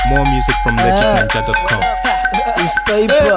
More music from legitninja.com. It's paper.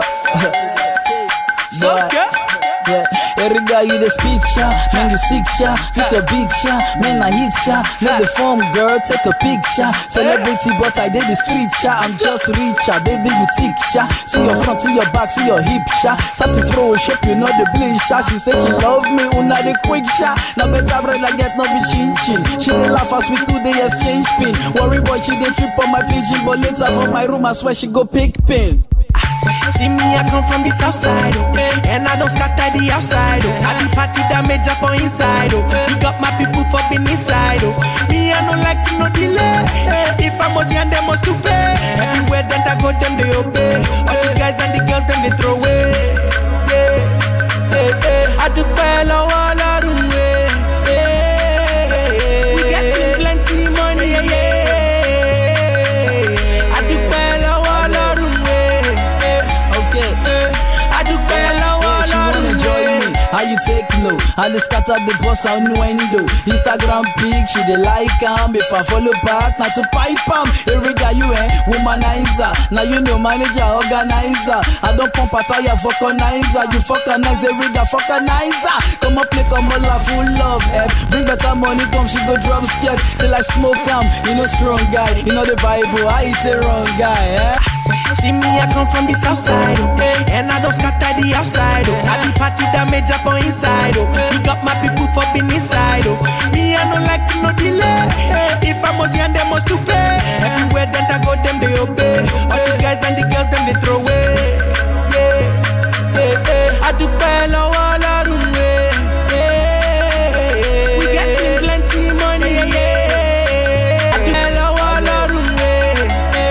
Yeah, every guy you the speak shot, man you sick shot, this your big shot, man I hit shot, let the phone girl take a picture, celebrity but I did the street shot, I'm just richer, baby you tick shot, see your front, see your back, see your hip shot, sassy throw shape, you know the bleach shot, she say she love me, una the quick shot, now better bread like get no be chin chin, she dey laugh as we today exchange pin, worry boy she dey trip on my pigeon, but later from my room I swear she go pick pin. See me, I come from the south side, and I don't scatter the outside. I be party damage for inside. You got my people for being inside. Me, I don't like to no delay. If I must and they must to pay. Everywhere that I go, them they obey. All the guys and the girls, them they throw away. I do well all around way. We getting plenty money, I do well all around way. I do well all she wanna join me, how you take low? I just scatter the boss out window. Instagram pic, she dey like if I follow back, not to pipe every guy you womanizer. Now you know manager, organizer. I don't pump a tire, vulcanizer. You vulcanize every guy, vulcanizer. Come up, play, come all laugh, full love, bring better money, come, she go drop scared. They like smoke you know strong guy, you know the Bible, I eat the wrong guy, See me, I come from the south side, and I don't scatter the outside. I be party damage for inside. You got my people for being inside. Me, I don't like to no delay. If I must and they must to pay. Everywhere that I go, them they obey. All the guys and the girls, them they throw away. I do well all around way. We getting plenty money, I do well all around way.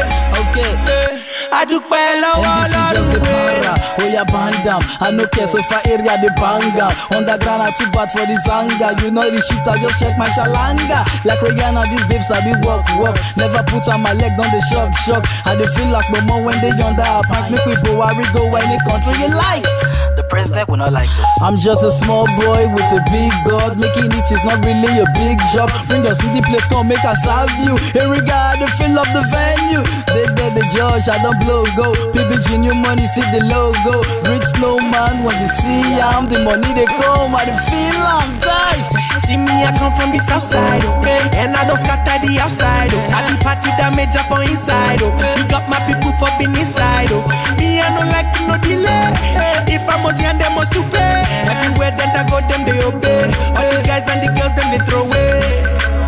I do well all around way. Oh yeah, bandam. I no care so far area the banga. Underground I too bad for the zanga. You know the shit I just check my shalanga. Like Rihanna, these babes I be walk. Never put on my leg on the shock. I dey feel like my mom when they under a punk. Make we go any country you like. The president will not like this. I'm just a small boy with a big God. Making it is not really a big job. Bring us in the place, come make us serve you. Every guy to fill up the venue. They the judge, I don't blow go. PBG new money, see the logo. Rich snowman, when you see I'm the money they come, I feel I'm tight. See me, I come from the south side, and I don't scatter the outside. I be party damage for inside. You got my people for being inside. Me, I don't like to no delay. If I must and they must to pay. Everywhere that I go, them they obey. All the guys and the girls, them they throw away.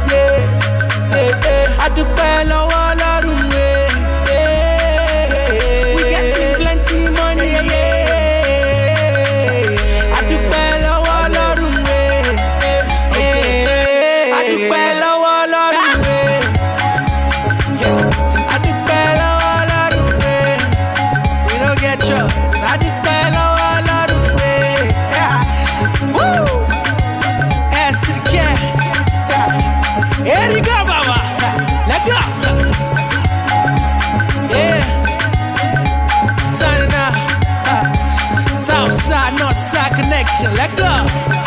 I do well all around way. We getting plenty money, I do well all around way. I do well all around way. I do well all around way. We don't get choice. I do well all around way. Woo! S to the cat. Here you go, mama. Let go. Yeah. Signing out. South side, north side connection. Let go.